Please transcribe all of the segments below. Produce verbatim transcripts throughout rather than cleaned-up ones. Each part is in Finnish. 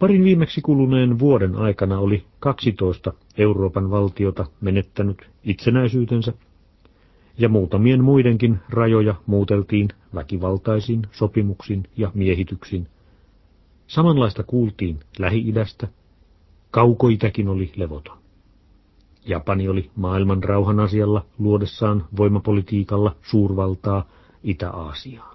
Parin viimeksi kuluneen vuoden aikana oli kaksitoista Euroopan valtiota menettänyt itsenäisyytensä, ja muutamien muidenkin rajoja muuteltiin väkivaltaisin sopimuksin ja miehityksin. Samanlaista kuultiin Lähi-idästä, Kaukoitäkin oli levoton. Japani oli maailman rauhan asialla luodessaan voimapolitiikalla suurvaltaa Itä-Aasiaan.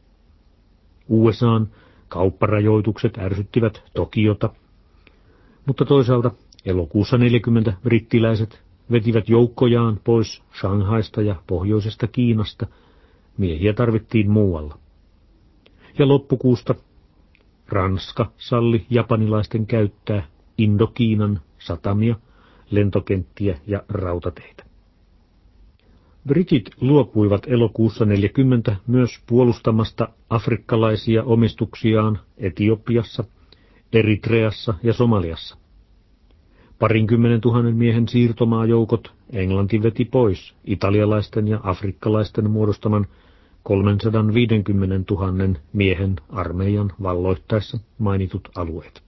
U S A:n kaupparajoitukset ärsyttivät Tokiota, mutta toisaalta elokuussa neljäkymmentä brittiläiset vetivät joukkojaan pois Shanghaista ja pohjoisesta Kiinasta. Miehiä tarvittiin muualla. Ja loppukuusta Ranska salli japanilaisten käyttää Indokiinan satamia, lentokenttiä ja rautateitä. Britit luopuivat elokuussa neljäkymmentä myös puolustamasta afrikkalaisia omistuksiaan Etiopiassa, Eritreassa ja Somaliassa. Parinkymmenen tuhannen miehen siirtomaajoukot Englanti veti pois italialaisten ja afrikkalaisten muodostaman kolmesataaviisikymmentätuhatta miehen armeijan valloittaessa mainitut alueet.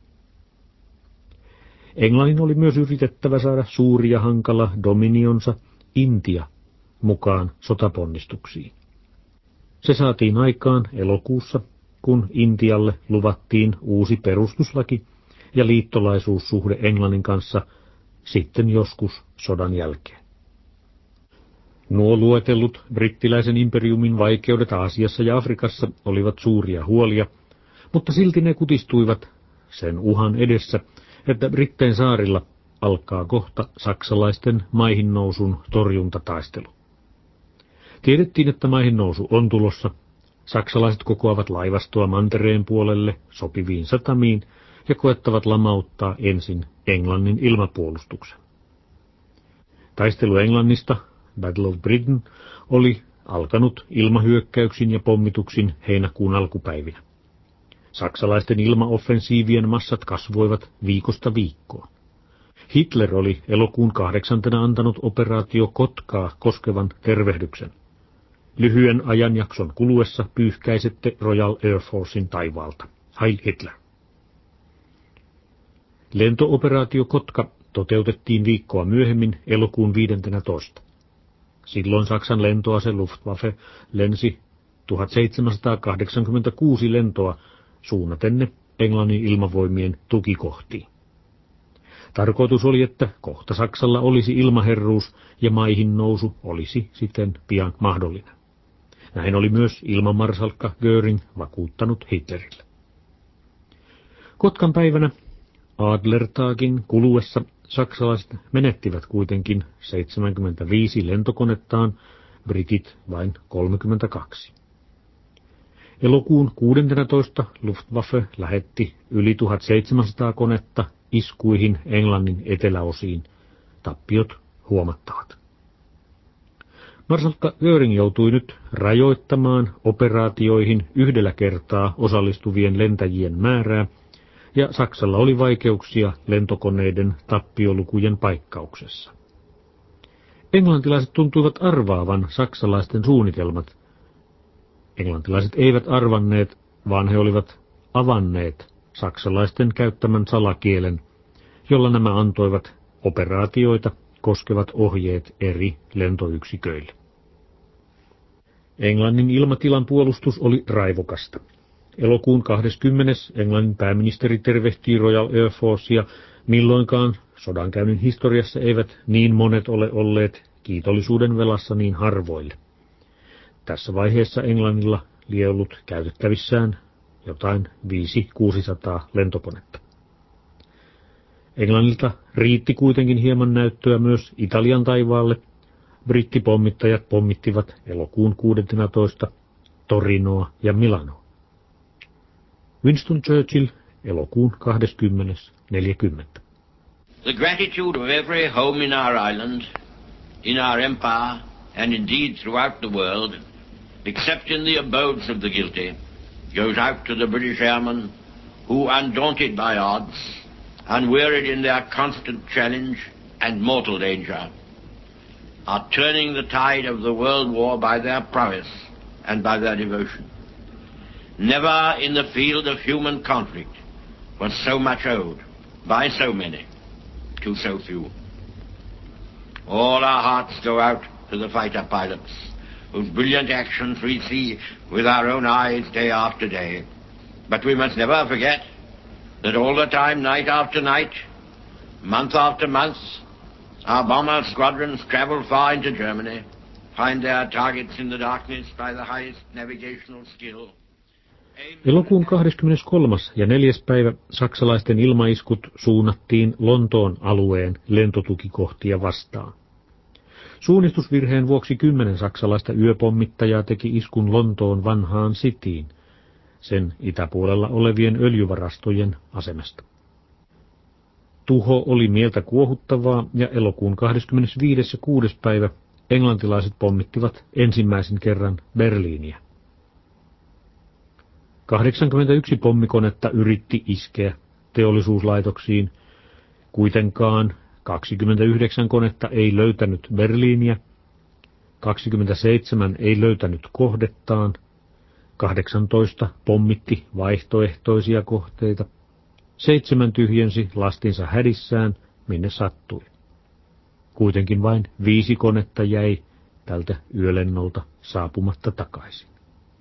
Englannin oli myös yritettävä saada suuri ja hankala dominionsa Intia mukaan sotaponnistuksiin. Se saatiin aikaan elokuussa, kun Intialle luvattiin uusi perustuslaki ja liittolaisuussuhde Englannin kanssa sitten joskus sodan jälkeen. Nuo luetellut brittiläisen imperiumin vaikeudet Aasiassa ja Afrikassa olivat suuria huolia, mutta silti ne kutistuivat sen uhan edessä, että Brittein saarilla alkaa kohta saksalaisten maihinnousun torjuntataistelu. Tiedettiin, että maihinnousu on tulossa. Saksalaiset kokoavat laivastoa mantereen puolelle sopiviin satamiin ja koettavat lamauttaa ensin Englannin ilmapuolustuksen. Taistelu Englannista, Battle of Britain, oli alkanut ilmahyökkäyksin ja pommituksin heinäkuun alkupäivinä. Saksalaisten ilmaoffensiivien massat kasvoivat viikosta viikkoon. Hitler oli elokuun kahdeksantena antanut operaatio Kotkaa koskevan tervehdyksen. Lyhyen ajanjakson kuluessa pyyhkäisette Royal Air Forcein taivaalta. Heil Hitler! Lentooperaatio Kotka toteutettiin viikkoa myöhemmin elokuun viidentenätoista. Silloin Saksan lentoase Luftwaffe lensi tuhatseitsemänsataakahdeksankymmentäkuusi lentoa suunnatenne Englannin ilmavoimien tukikohtiin. Tarkoitus oli, että kohta Saksalla olisi ilmaherruus ja maihin nousu olisi siten pian mahdollinen. Näin oli myös ilmamarsalkka Göring vakuuttanut Hitlerille. Kotkan päivänä Adlertagin kuluessa saksalaiset menettivät kuitenkin seitsemänkymmentäviisi lentokonettaan, britit vain kolmekymmentäkaksi. Elokuun kuudentenatoista Luftwaffe lähetti yli tuhatseitsemänsataa konetta iskuihin Englannin eteläosiin. Tappiot huomattavat. Marsalkka Göring joutui nyt rajoittamaan operaatioihin yhdellä kertaa osallistuvien lentäjien määrää, ja Saksalla oli vaikeuksia lentokoneiden tappiolukujen paikkauksessa. Englantilaiset tuntuivat arvaavan saksalaisten suunnitelmat. Englantilaiset eivät arvanneet, vaan he olivat avanneet saksalaisten käyttämän salakielen, jolla nämä antoivat operaatioita koskevat ohjeet eri lentoyksiköille. Englannin ilmatilan puolustus oli raivokasta. Elokuun kahdeskymmenes Englannin pääministeri tervehtii Royal Air Forcea, milloinkaan sodankäynnin historiassa eivät niin monet ole olleet kiitollisuuden velassa niin harvoille. Tässä vaiheessa Englannilla lie ollut käytettävissään jotain viisi kuusisataa lentokonetta. Englannilta riitti kuitenkin hieman näyttöä myös Italian taivaalle. Brittipommittajat pommittivat elokuun kuudentenatoista Torinoa ja Milanoa. Winston Churchill, elokuun kahdeskymmenes neljäkymmentä. The gratitude of every home in our island, in our empire, and indeed throughout the world, except in the abodes of the guilty, goes out to the British airmen who, undaunted by odds, unwearied in their constant challenge and mortal danger, are turning the tide of the world war by their prowess and by their devotion. Never in the field of human conflict was so much owed by so many to so few. All our hearts go out to the fighter pilots, whose brilliant actions we see with our own eyes day after day. But we must never forget that all the time, night after night, month after month, our bomber squadrons travel far into Germany, find their targets in the darkness by the highest navigational skill. Elokuun kahdeskymmeneskolmas ja neljäs päivä saksalaisten ilmaiskut suunnattiin Lontoon alueen lentotukikohtia vastaan. Suunnistusvirheen vuoksi kymmenen saksalaista yöpommittajaa teki iskun Lontoon vanhaan Cityin, sen itäpuolella olevien öljyvarastojen asemasta. Tuho oli mieltä kuohuttavaa ja elokuun kahdeskymmenesviides ja kuudes päivä englantilaiset pommittivat ensimmäisen kerran Berliiniä. kahdeksankymmentäyksi pommikonetta yritti iskeä teollisuuslaitoksiin, kuitenkaan kaksikymmentäyhdeksän konetta ei löytänyt Berliiniä, kaksikymmentäseitsemän ei löytänyt kohdettaan, kahdeksantoista pommitti vaihtoehtoisia kohteita, seitsemän tyhjensi lastinsa hädissään, minne sattui. Kuitenkin vain viisi konetta jäi tältä yölennolta saapumatta takaisin.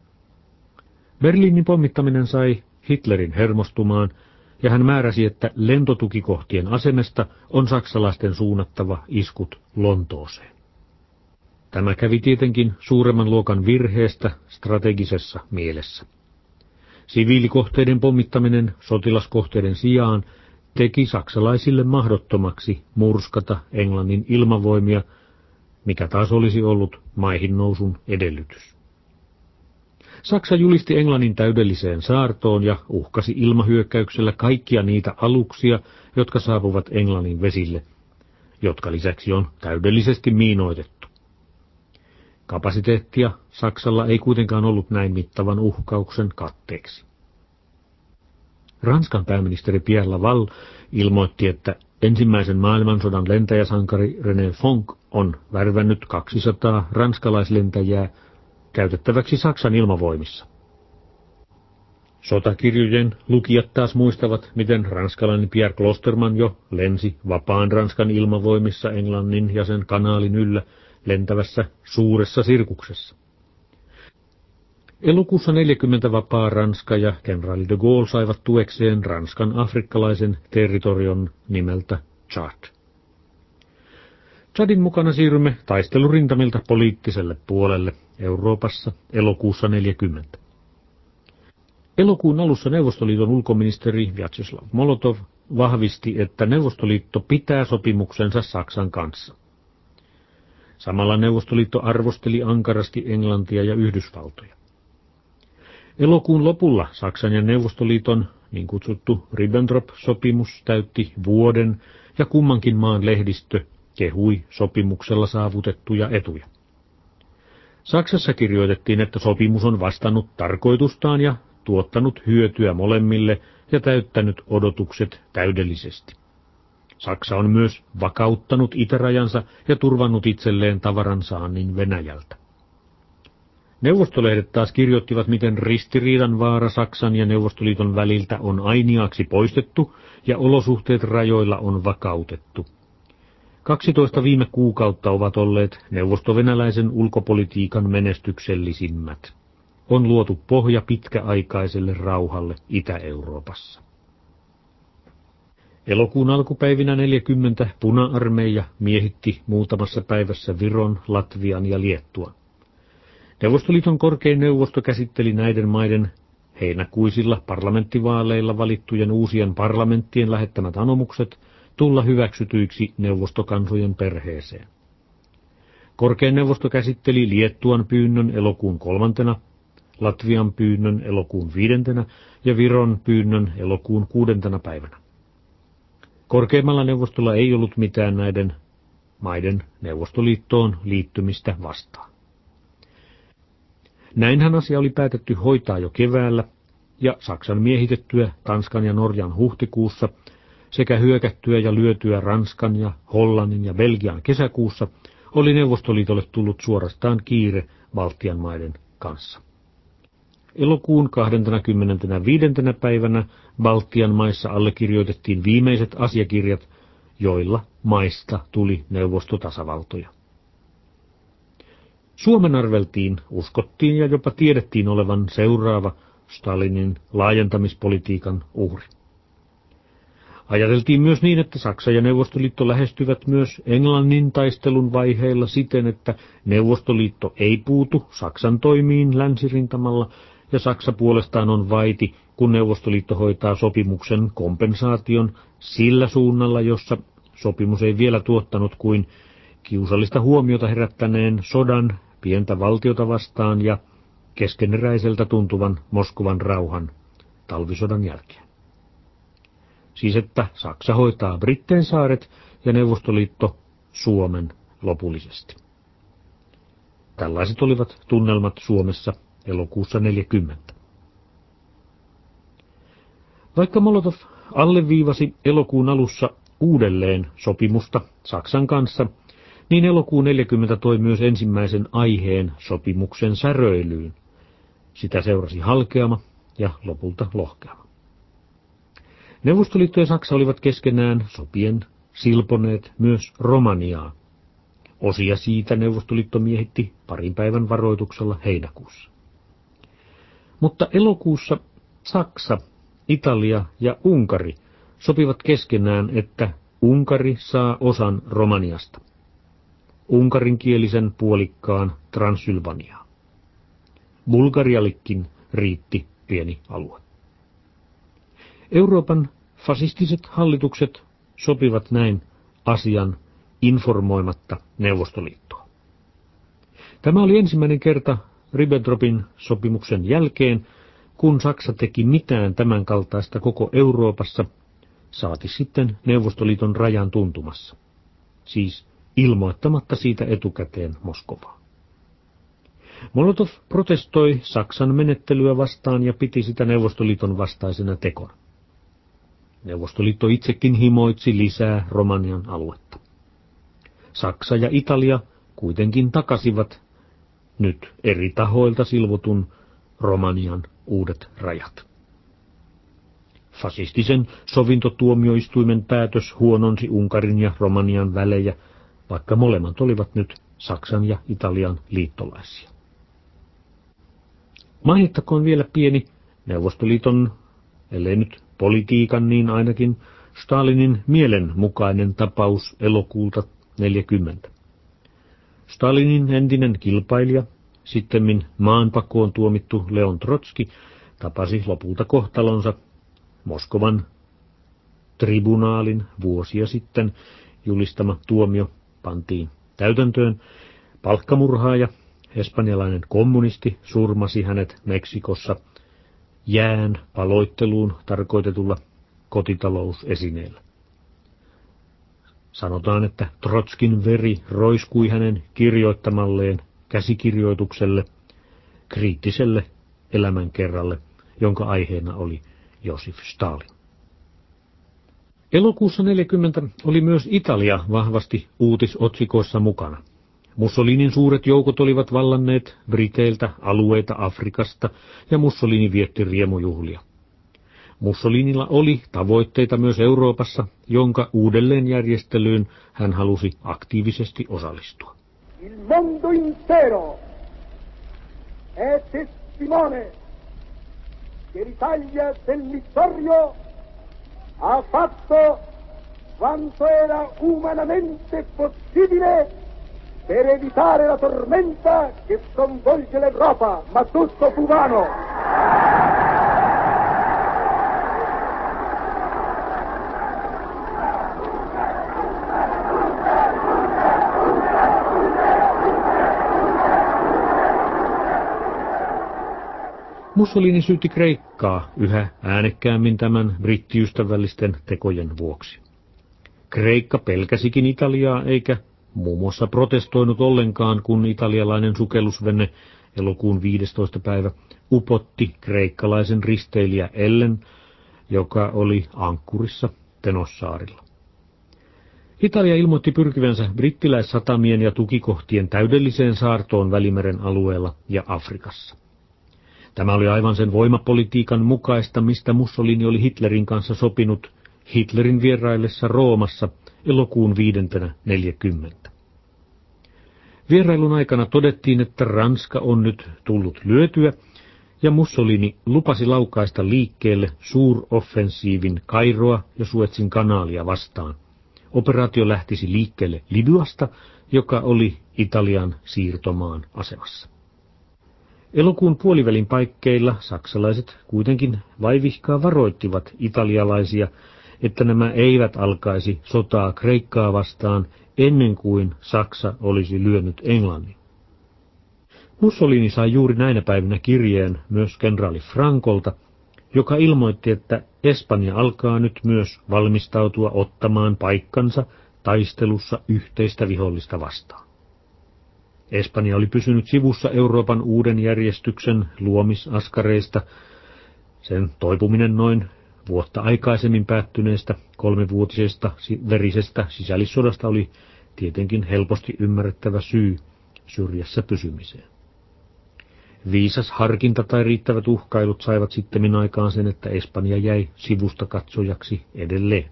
Berliinin pommittaminen sai Hitlerin hermostumaan, ja hän määräsi, että lentotukikohtien asemesta on saksalaisten suunnattava iskut Lontooseen. Tämä kävi tietenkin suuremman luokan virheestä strategisessa mielessä. Siviilikohteiden pommittaminen sotilaskohteiden sijaan teki saksalaisille mahdottomaksi murskata Englannin ilmavoimia, mikä taas olisi ollut maihin nousun edellytys. Saksa julisti Englannin täydelliseen saartoon ja uhkasi ilmahyökkäyksellä kaikkia niitä aluksia, jotka saapuvat Englannin vesille, jotka lisäksi on täydellisesti miinoitettu. Kapasiteettia Saksalla ei kuitenkaan ollut näin mittavan uhkauksen katteeksi. Ranskan pääministeri Pierre Laval ilmoitti, että ensimmäisen maailmansodan lentäjäsankari René Fonck on värvännyt kaksisataa ranskalaislentäjää käytettäväksi Saksan ilmavoimissa. Sotakirjojen lukijat taas muistavat, miten ranskalainen Pierre Klosterman jo lensi vapaan Ranskan ilmavoimissa Englannin ja sen kanaalin yllä lentävässä suuressa sirkuksessa. Elokuussa neljäkymmentä vapaa Ranska ja kenraali de Gaulle saivat tuekseen Ranskan afrikkalaisen territorion nimeltä Chad. Chadin mukana siirrymme taistelurintamilta poliittiselle puolelle Euroopassa elokuussa neljäkymmentä. Elokuun alussa Neuvostoliiton ulkoministeri Vjatšeslav Molotov vahvisti, että Neuvostoliitto pitää sopimuksensa Saksan kanssa. Samalla Neuvostoliitto arvosteli ankarasti Englantia ja Yhdysvaltoja. Elokuun lopulla Saksan ja Neuvostoliiton niin kutsuttu Ribbentrop-sopimus täytti vuoden ja kummankin maan lehdistö kehui sopimuksella saavutettuja etuja. Saksassa kirjoitettiin, että sopimus on vastannut tarkoitustaan ja tuottanut hyötyä molemmille ja täyttänyt odotukset täydellisesti. Saksa on myös vakauttanut itärajansa ja turvannut itselleen tavaran saannin Venäjältä. Neuvostolehdet taas kirjoittivat, miten ristiriidan vaara Saksan ja Neuvostoliiton väliltä on ainiaksi poistettu ja olosuhteet rajoilla on vakautettu. kaksitoista viime kuukautta ovat olleet neuvostovenäläisen ulkopolitiikan menestyksellisimmät. On luotu pohja pitkäaikaiselle rauhalle Itä-Euroopassa. Elokuun alkupäivinä neljäkymmentä puna-armeija miehitti muutamassa päivässä Viron, Latvian ja Liettuan. Neuvostoliiton korkein neuvosto käsitteli näiden maiden heinäkuisilla parlamenttivaaleilla valittujen uusien parlamenttien lähettämät anomukset tulla hyväksytyiksi neuvostokansojen perheeseen. Korkein neuvosto käsitteli Liettuan pyynnön elokuun kolmantena, Latvian pyynnön elokuun viidentenä ja Viron pyynnön elokuun kuudentena päivänä. Korkeimmalla neuvostolla ei ollut mitään näiden maiden Neuvostoliittoon liittymistä vastaan. Näinhän asia oli päätetty hoitaa jo keväällä, ja Saksan miehitettyä Tanskan ja Norjan huhtikuussa sekä hyökättyä ja lyötyä Ranskan ja Hollannin ja Belgian kesäkuussa oli Neuvostoliitolle tullut suorastaan kiire Baltian maiden kanssa. elokuun kahdeskymmenesviides päivänä Baltian maissa allekirjoitettiin viimeiset asiakirjat, joilla maista tuli neuvostotasavaltoja. Suomen arveltiin, uskottiin ja jopa tiedettiin olevan seuraava Stalinin laajentamispolitiikan uhri. Ajateltiin myös niin, että Saksa ja Neuvostoliitto lähestyvät myös Englannin taistelun vaiheilla siten, että Neuvostoliitto ei puutu Saksan toimiin länsirintamalla ja Saksa puolestaan on vaiti, kun Neuvostoliitto hoitaa sopimuksen kompensaation sillä suunnalla, jossa sopimus ei vielä tuottanut kuin kiusallista huomiota herättäneen sodan pientä valtiota vastaan ja keskeneräiseltä tuntuvan Moskovan rauhan talvisodan jälkeen. Siis että Saksa hoitaa Brittein saaret ja Neuvostoliitto Suomen lopullisesti. Tällaiset olivat tunnelmat Suomessa elokuussa neljäkymmentä. Vaikka Molotov alleviivasi elokuun alussa uudelleen sopimusta Saksan kanssa, niin elokuun neljäkymmentä toi myös ensimmäisen aiheen sopimuksen säröilyyn. Sitä seurasi halkeama ja lopulta lohkeama. Neuvostoliitto ja Saksa olivat keskenään sopien silponeet myös Romaniaa. Osia siitä Neuvostoliitto miehitti parin päivän varoituksella heinäkuussa. Mutta elokuussa Saksa, Italia ja Unkari sopivat keskenään, että Unkari saa osan Romaniasta, unkarinkielisen puolikkaan Transylvaniaa. Bulgariallekin riitti pieni alue. Euroopan fasistiset hallitukset sopivat näin asian informoimatta Neuvostoliittoa. Tämä oli ensimmäinen kerta Ribbentropin sopimuksen jälkeen, kun Saksa teki mitään tämän kaltaista koko Euroopassa, saati sitten Neuvostoliiton rajan tuntumassa, siis ilmoittamatta siitä etukäteen Moskovaa. Molotov protestoi Saksan menettelyä vastaan ja piti sitä Neuvostoliiton vastaisena tekona. Neuvostoliitto itsekin himoitsi lisää Romanian aluetta. Saksa ja Italia kuitenkin takasivat nyt eri tahoilta silvotun Romanian uudet rajat. Fasistisen sovintotuomioistuimen päätös huononsi Unkarin ja Romanian välejä, vaikka molemmat olivat nyt Saksan ja Italian liittolaisia. Mainittakoon vielä pieni Neuvostoliiton, ellei nyt politiikan, niin ainakin Stalinin mielenmukainen tapaus elokuulta neljäkymmentä. Stalinin entinen kilpailija, sittemmin maanpakoon tuomittu Leon Trotski, tapasi lopulta kohtalonsa Moskovan tribunaalin vuosia sitten julistama tuomio pantiin täytäntöön. Palkkamurhaaja, espanjalainen kommunisti, surmasi hänet Meksikossa jään paloitteluun tarkoitetulla kotitalousesineellä. Sanotaan, että Trotskin veri roiskui hänen kirjoittamalleen käsikirjoitukselle, kriittiselle elämänkerralle, jonka aiheena oli Josif Stalin. Elokuussa neljäkymmentä oli myös Italia vahvasti uutisotsikoissa mukana. Mussolinin suuret joukot olivat vallanneet Briteiltä alueita Afrikasta ja Mussolini vietti riemujuhlia. Mussolinilla oli tavoitteita myös Euroopassa, jonka uudelleenjärjestelyyn hän halusi aktiivisesti osallistua. Il mondo intero è testimone che l'Italia del Littorio ha fatto quanto era umanamente possibile per evitare la tormenta che sconvolge l'Europa, ma tutto fu vano. Mussolini syytti Kreikkaa yhä äänekkäämmin tämän brittiystävällisten tekojen vuoksi. Kreikka pelkäsikin Italiaa eikä muun muassa protestoinut ollenkaan, kun italialainen sukellusvene elokuun viidestoista päivä upotti kreikkalaisen risteilijä Ellen, joka oli ankkurissa Tenossaarilla. Italia ilmoitti pyrkivänsä brittiläissatamien ja tukikohtien täydelliseen saartoon Välimeren alueella ja Afrikassa. Tämä oli aivan sen voimapolitiikan mukaista, mistä Mussolini oli Hitlerin kanssa sopinut Hitlerin vieraillessa Roomassa elokuun viidentenä neljäkymmentä. Vierailun aikana todettiin, että Ranska on nyt tullut lyötyä, ja Mussolini lupasi laukaista liikkeelle suuroffensiivin Kairoa ja Suezin kanaalia vastaan. Operaatio lähtisi liikkeelle Libyasta, joka oli Italian siirtomaan asemassa. Elokuun puolivälin paikkeilla saksalaiset kuitenkin vaivihkaa varoittivat italialaisia, että nämä eivät alkaisi sotaa Kreikkaa vastaan ennen kuin Saksa olisi lyönyt Englannin. Mussolini sai juuri näinä päivinä kirjeen myös kenraali Francolta, joka ilmoitti, että Espanja alkaa nyt myös valmistautua ottamaan paikkansa taistelussa yhteistä vihollista vastaan. Espanja oli pysynyt sivussa Euroopan uuden järjestyksen luomisaskareista. Sen toipuminen noin vuotta aikaisemmin päättyneestä kolmevuotisesta verisestä sisällissodasta oli tietenkin helposti ymmärrettävä syy syrjässä pysymiseen. Viisas harkinta tai riittävät uhkailut saivat sittemmin aikaan sen, että Espanja jäi sivusta katsojaksi edelleen.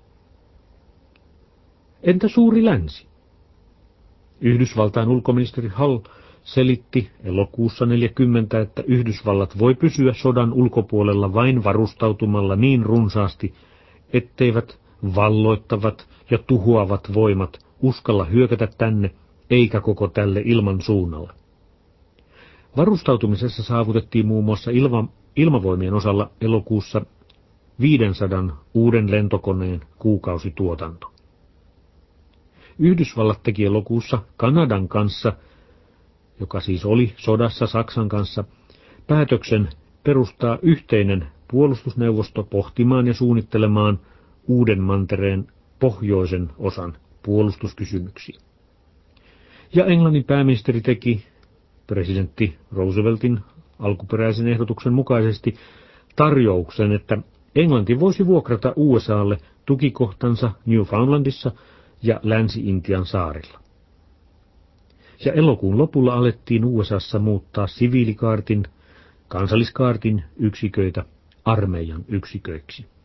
Entä suuri länsi? Yhdysvaltain ulkoministeri Hull selitti elokuussa neljäkymmentä, että Yhdysvallat voi pysyä sodan ulkopuolella vain varustautumalla niin runsaasti, etteivät valloittavat ja tuhoavat voimat uskalla hyökätä tänne eikä koko tälle ilman suunnalla. Varustautumisessa saavutettiin muun muassa ilma, ilmavoimien osalla elokuussa viisisataa uuden lentokoneen kuukausituotanto. Yhdysvallat teki elokuussa Kanadan kanssa, joka siis oli sodassa Saksan kanssa, päätöksen perustaa yhteinen puolustusneuvosto pohtimaan ja suunnittelemaan uuden mantereen pohjoisen osan puolustuskysymyksiä. Ja Englannin pääministeri teki presidentti Rooseveltin alkuperäisen ehdotuksen mukaisesti tarjouksen, että Englanti voisi vuokrata U S A:lle tukikohtansa Newfoundlandissa ja Länsi-Intian saarilla. Ja elokuun lopulla alettiin U S A:ssa muuttaa siviilikaartin, kansalliskaartin yksiköitä armeijan yksiköiksi.